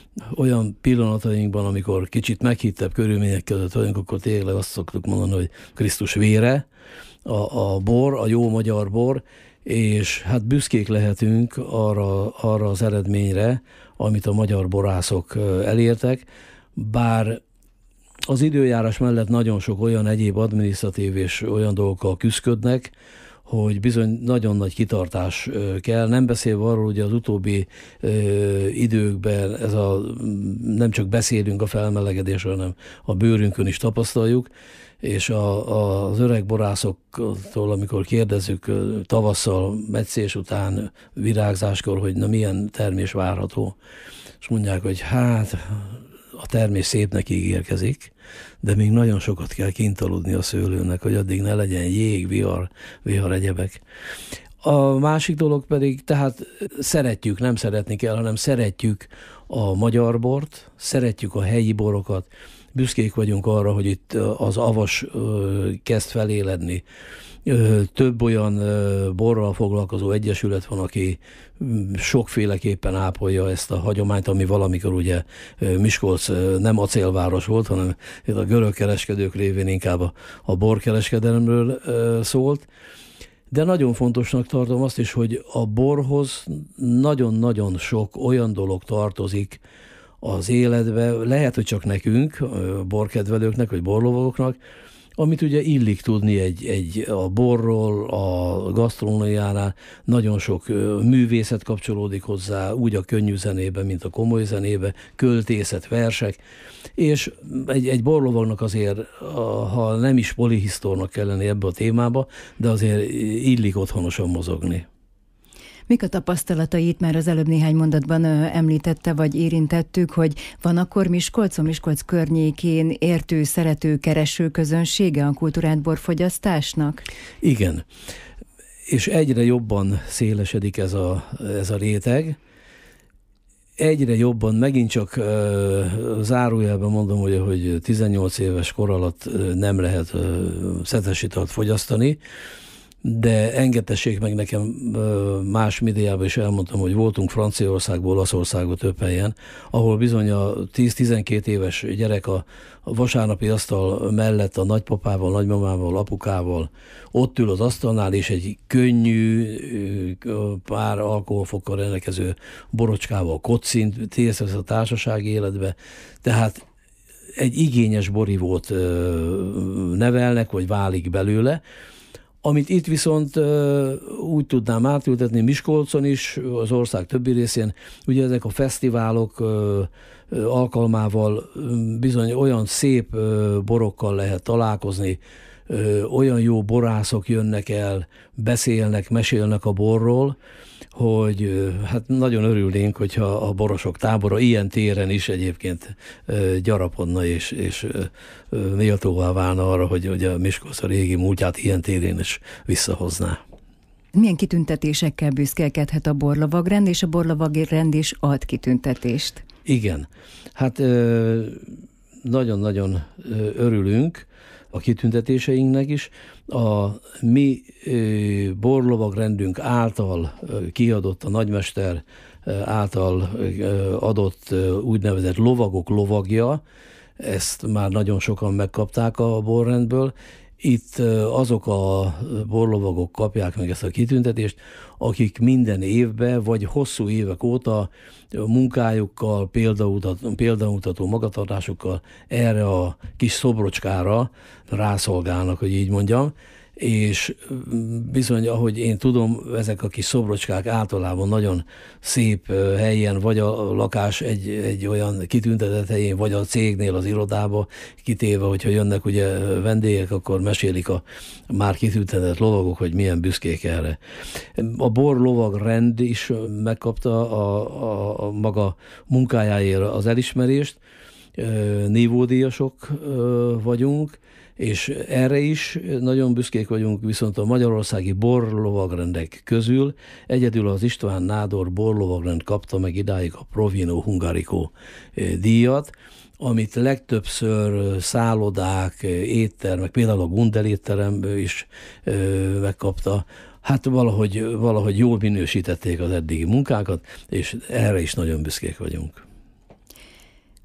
Speaker 6: olyan pillanatainkban, amikor kicsit meghittebb körülmények között vagyunk, akkor tényleg azt szoktuk mondani, hogy Krisztus vére, a bor, a jó magyar bor, és hát büszkék lehetünk arra az eredményre, amit a magyar borászok elértek, bár az időjárás mellett nagyon sok olyan egyéb adminisztratív és olyan dolgokkal küszködnek, hogy bizony nagyon nagy kitartás kell, nem beszélve arról, hogy az utóbbi időkben nem csak beszélünk a felmelegedésről, hanem a bőrünkön is tapasztaljuk, és az öreg borászoktól, amikor kérdezzük tavasszal, metszés után, virágzáskor, hogy na milyen termés várható, és mondják, hogy hát a termés szépnek ígérkezik, de még nagyon sokat kell kint aludni a szőlőnek, hogy addig ne legyen jég, vihar egyebek. A másik dolog pedig, tehát szeretjük, nem szeretni kell, hanem szeretjük a magyar bort, szeretjük a helyi borokat, büszkék vagyunk arra, hogy itt az Avas kezd feléledni. Több olyan borral foglalkozó egyesület van, aki sokféleképpen ápolja ezt a hagyományt, ami valamikor ugye Miskolc nem acélváros volt, hanem a görög kereskedők révén inkább a borkereskedelemről szólt. De nagyon fontosnak tartom azt is, hogy a borhoz nagyon-nagyon sok olyan dolog tartozik az életbe, lehet, hogy csak nekünk, borkedvelőknek, vagy borlovagoknak, amit ugye illik tudni a borról, a gasztronómiánál, nagyon sok művészet kapcsolódik hozzá, úgy a könnyű zenébe, mint a komoly zenébe, költészet, versek, és egy borlovagnak azért, ha nem is polihisztornak kell lenni ebbe a témába, de azért illik otthonosan mozogni.
Speaker 5: Mik a tapasztalatait? Már az előbb néhány mondatban említette, vagy érintettük, hogy van akkor Miskolcon, Miskolc környékén értő, szerető, kereső közönsége a kultúrált borfogyasztásnak? Igen, és egyre jobban szélesedik ez a réteg. Egyre jobban, megint csak zárójelben mondom, hogy 18 éves kor alatt nem lehet szetes italt fogyasztani, de engedtessék meg nekem, más médiában is elmondtam, hogy voltunk Franciaországból, Olaszországból több helyen, ahol bizony a 10-12 éves gyerek a vasárnapi asztal mellett a nagypapával, nagymamával, apukával ott ül az asztalnál, és egy könnyű, pár alkoholfokkal rendelkező borocskával kocint, részt vesz a társasági életbe, tehát egy igényes borivót nevelnek, vagy válik belőle, amit itt viszont úgy tudnám átültetni Miskolcon is, az ország többi részén, ugye ezek a fesztiválok alkalmával bizony olyan szép borokkal lehet találkozni, olyan jó borászok jönnek el, beszélnek, mesélnek a borról, hogy hát nagyon örülnénk, hogyha a borosok tábora ilyen téren is egyébként gyarapodna és méltóvá válna arra, hogy a Miskolc a régi múltját ilyen térén is visszahozná. Milyen kitüntetésekkel büszkélkedhet a borlovagrend, és a borlovagrend is ad kitüntetést? Igen, hát nagyon-nagyon örülünk a kitüntetéseinknek is. A mi borlovagrendünk által kiadott, a nagymester által adott úgynevezett lovagok lovagja, ezt már nagyon sokan megkapták a borrendből. Itt azok a borlovagok kapják meg ezt a kitüntetést, akik minden évben, vagy hosszú évek óta munkájukkal, példamutató magatartásukkal erre a kis szobrocskára rászolgálnak, hogy így mondjam, és bizony, ahogy én tudom, ezek a kis szobrocskák általában nagyon szép helyen, vagy a lakás egy olyan kitüntetett helyén, vagy a cégnél, az irodába kitéve, hogyha jönnek ugye vendégek, akkor mesélik a már kitüntetett lovagok, hogy milyen büszkék erre. A borlovagrend is megkapta a maga munkájáért az elismerést, nívódíjasok vagyunk, és erre is nagyon büszkék vagyunk, viszont a magyarországi borlovagrendek közül egyedül az István Nádor borlovagrend kapta meg idáig a Provino Hungarico díjat, amit legtöbbször szállodák, éttermek, például a Gundel étterem is megkapta. Hát valahogy jól minősítették az eddigi munkákat, és erre is nagyon büszkék vagyunk.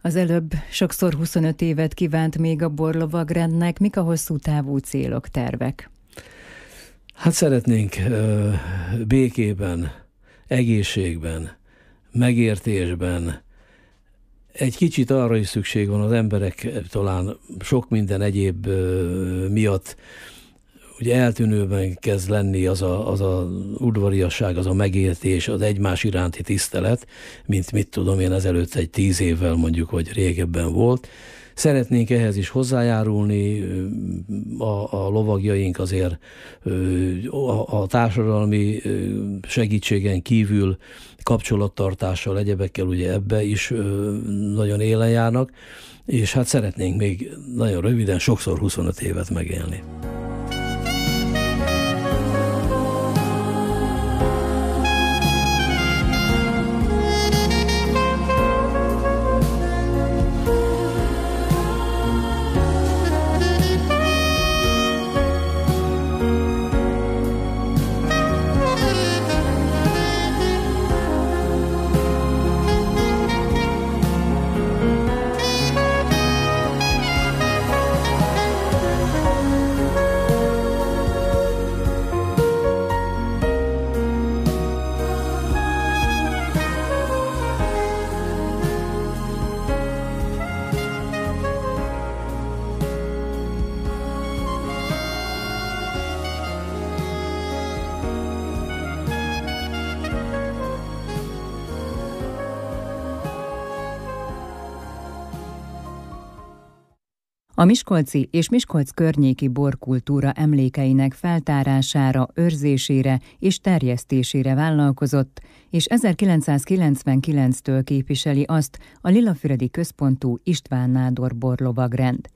Speaker 5: Az előbb sokszor 25 évet kívánt még a Borlovagrendnek. Mik a hosszú távú célok, tervek?
Speaker 6: Hát szeretnénk békében, egészségben, megértésben, egy kicsit arra is szükség van az emberek, talán sok minden egyéb miatt, ugye eltűnőben kezd lenni az a udvariasság, az a megértés, az egymás iránti tisztelet, mint mit tudom én ezelőtt egy 10 évvel mondjuk, vagy régebben volt. Szeretnénk ehhez is hozzájárulni, a lovagjaink azért a társadalmi segítségen kívül kapcsolattartással, egyebekkel ugye ebbe is nagyon élen járnak, és hát szeretnénk még nagyon röviden, sokszor 25 évet megélni.
Speaker 5: A miskolci és Miskolc környéki borkultúra emlékeinek feltárására, őrzésére és terjesztésére vállalkozott, és 1999-től képviseli azt a Lillafüredi központú István Nádor borlovagrend.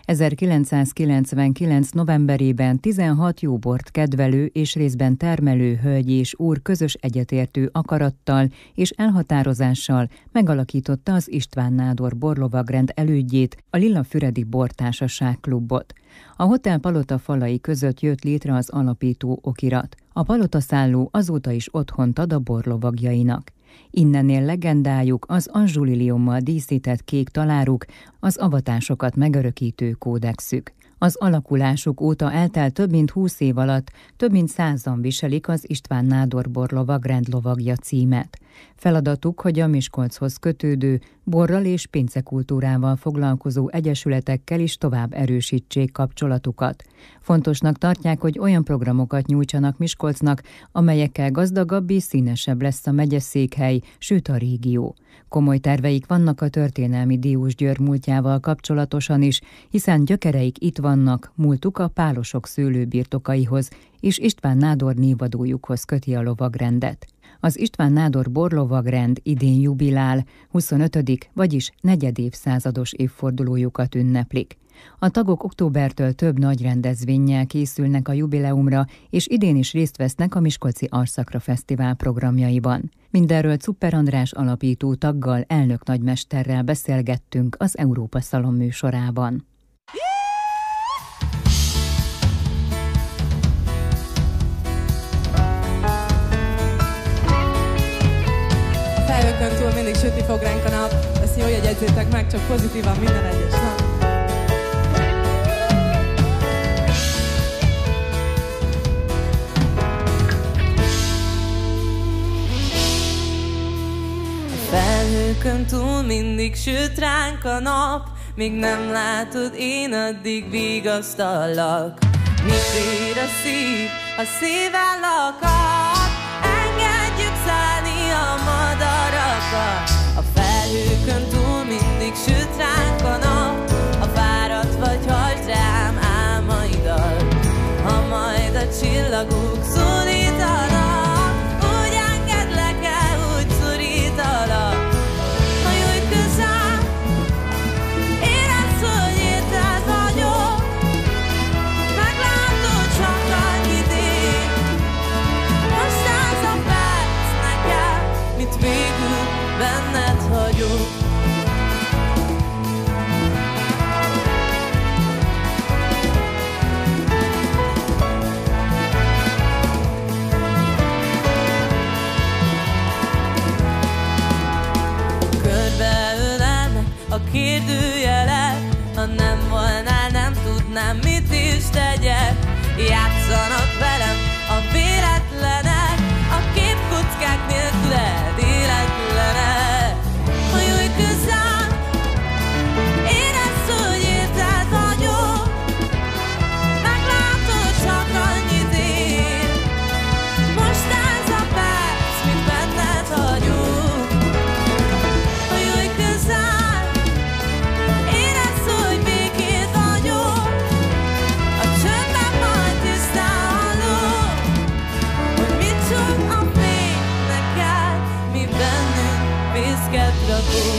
Speaker 5: 1999. novemberében 16 jóbort kedvelő és részben termelő hölgy és úr közös egyetértő akarattal és elhatározással megalakította az István Nádor borlovagrend elődjét, a Lillafüredi Bortársaság Klubot. A Hotel Palota falai között jött létre az alapító okirat. A palotaszálló azóta is otthont ad a borlovagjainak. Innen él legendájuk, az anzsuliliommal díszített kék taláruk, az avatásokat megörökítő kódexük. Az alakulásuk óta eltelt több mint 20 év alatt több mint 100-an viselik az István Nádor borlovagrend lovagja címet. Feladatuk, hogy a Miskolchoz kötődő, borral és pincekultúrával foglalkozó egyesületekkel is tovább erősítsék kapcsolatukat. Fontosnak tartják, hogy olyan programokat nyújtsanak Miskolcnak, amelyekkel gazdagabb és színesebb lesz a megyeszékhely, sőt a régió. Komoly terveik vannak a történelmi Diósgyőr múltjával kapcsolatosan is, hiszen gyökereik itt vannak, múltuk a pálosok szőlőbirtokaihoz, és István Nádor névadójukhoz köti a lovagrendet. Az István Nádor borlovagrend idén jubilál, 25., vagyis 4. évszázados évfordulójukat ünneplik. A tagok októbertől több nagy rendezvénnyel készülnek a jubileumra, és idén is részt vesznek a Miskolci Arszakra Fesztivál programjaiban. Mindenről Cupper András alapító taggal, elnök nagymesterrel beszélgettünk az Európa Szalon műsorában.
Speaker 11: Felhőkön túl mindig sütni fog ránk a nap, ezt jól jegyezzétek meg, csak pozitívan minden egyes nap.
Speaker 12: Felhőkön túl mindig süt ránk a nap, míg nem látod, én addig vigasztallak. Mit ér a szív, a szíven lakad, engedjük szállni a madarakat. A felhőkön túl mindig süt ránk a nap, ha fáradt vagy, hagyd rám álmaidat. Ha majd a csillagok szólítanak, úgy engedlek el, úgy szorítalak. Ha jöjj közel, érezd, hogy érted vagyok, meglátod csak annyit én. Most ez a perc nekem, mit végül benned hagyok. halnál, nem tudnám, mit is tegyek. Játszanak velem a véletlenek, a képkockák nélküled életlenek. Hajolj közel, érezd, hogy érted vagyok, meglátod, csak annyit ér. Most ez a perc, mit benned hagyok. Hajolj közel, érezd, hogy békét vagyok, a csöndben majd tisztán hallom, hogy mit csak a fény neked, mi bennünk fészket rakunk.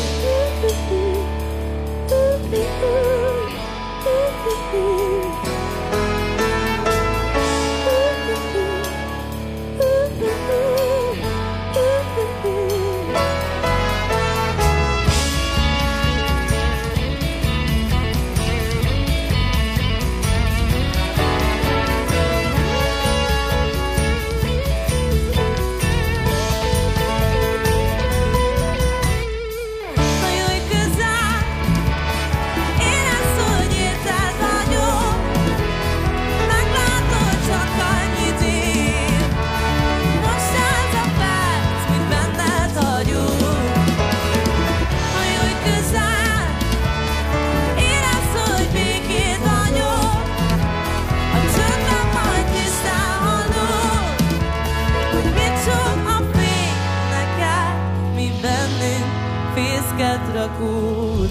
Speaker 12: Hajolj közel, érezd, hogy érted vagyok, meglátod, csak annyit ér. Most ez a perc, mit benned hagyok. Hajolj közel, érezd, hogy békét vagyok, a csöndben majd tisztán hallom, hogy mit csak a fény neked, mi bennünk fészket rakott.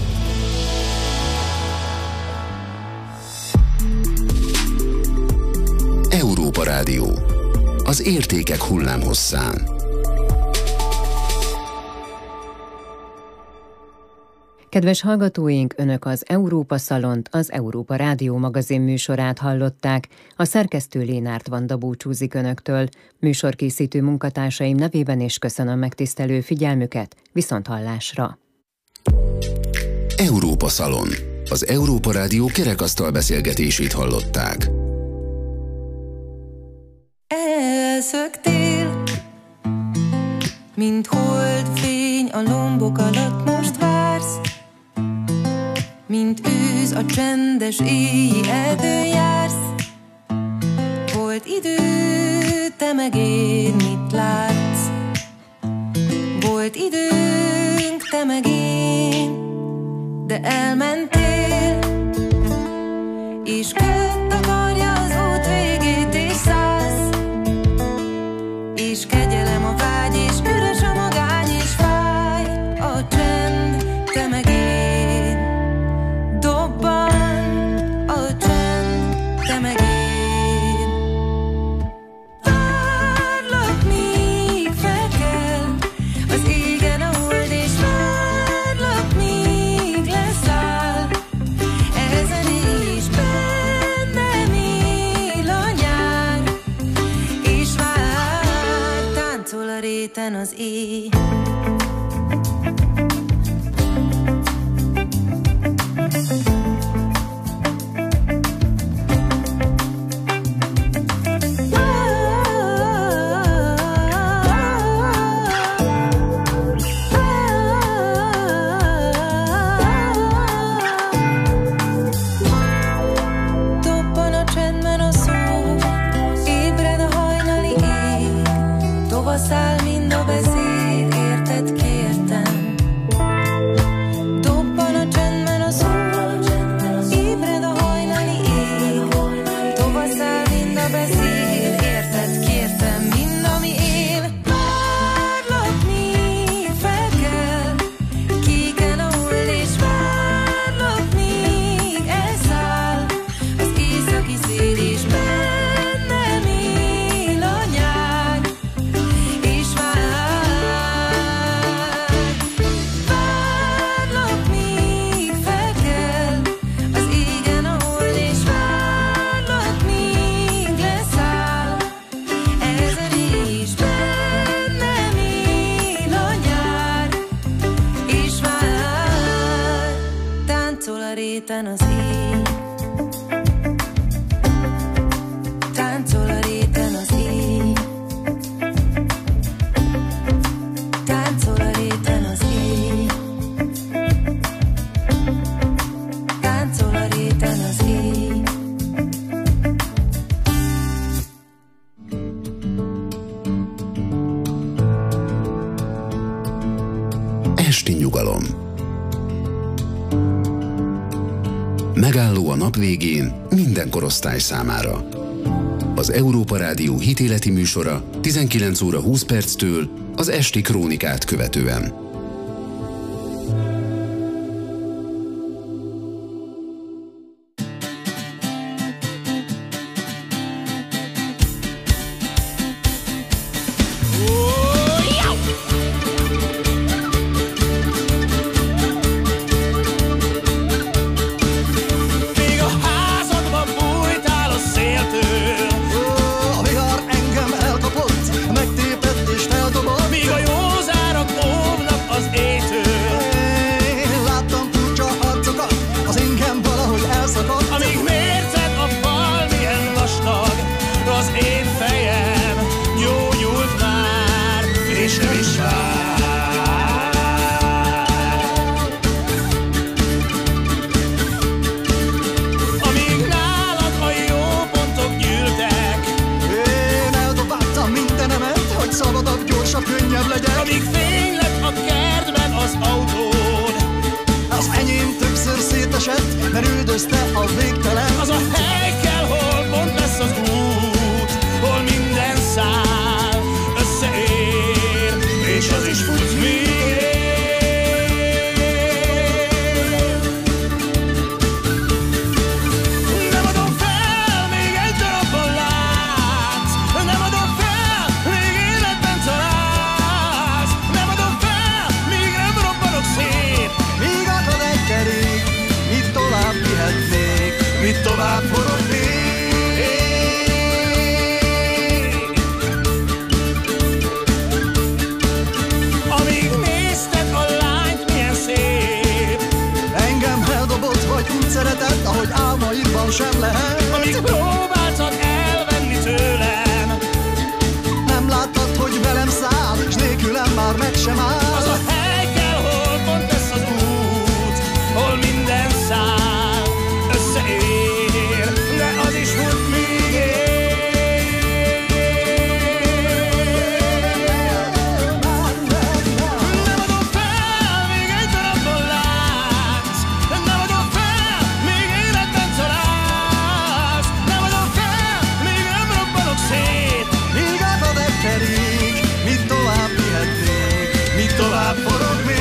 Speaker 2: Európa Rádió. Az értékek hullámhosszán.
Speaker 5: Kedves hallgatóink, Önök az Európa Szalont, az Európa Rádió magazin műsorát hallották. A szerkesztő Lénárt Vanda búcsúzik Önöktől. Műsorkészítő munkatársaim nevében is köszönöm megtisztelő figyelmüket. Viszonthallásra!
Speaker 2: Európa Szalon. Az Európa Rádió kerekasztal beszélgetését hallották.
Speaker 10: Elszöktél, mint holdfény a lombok alatt most vársz, mint ősz a csendes éji erdőn jársz. Volt idő, te meg én mit látsz? Volt időnk, te meg én, de elmentél, és köd takarja az út végét, és szállsz, és kegyelem a vágy, és üres a magány, és fáj a csend, te meg én. Dobban a csend, te meg én. Várlak, míg felkel az égen a hold, és várlak, míg leszáll ezen is bennem él a nyár, és vár, táncol a réten az éj. Dobban a csendben a szó, ébred a hajnali ég, tovaszáll mind a beszéd, érted ki? az éj.
Speaker 2: Esti nyugalom. Megálló a nap végén minden korosztály számára. Az Európa Rádió hitéleti műsora 19 óra 20 perctől az esti krónikát követően.
Speaker 13: Mert üldözte a végtelen. Az a hely kell, hol pont lesz az út, hol minden szál összeér, és az is fut még él. Nem adom fel, még egy darabban látsz, nem adom fel, még életben találsz, nem adom fel, míg nem robbanok szét, míg akad egy kerék. Mit tovább vihetnék, mit tovább forognék. Amíg nézted a lányt, milyen szép, engem eldobott, vagy úgy szeretett, ahogy álmaidban sem lehet. Amíg próbáltad elvenni tőlem, nem láttad, hogy velem száll, s nélkülem már meg sem áll. Az a hely kell, hol pont lesz az út, hol minden szál összeér, de az is fut még él. Nem adom fel, még egy darabban látsz, nem adom fel, még életben találsz, nem adom fel, még nem robbanok szét, míg akad egy kerék, mit tovább vihetnék, mit tovább forog még.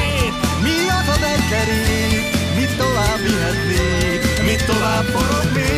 Speaker 13: Mit tovább vihetnék, mit tovább forog még.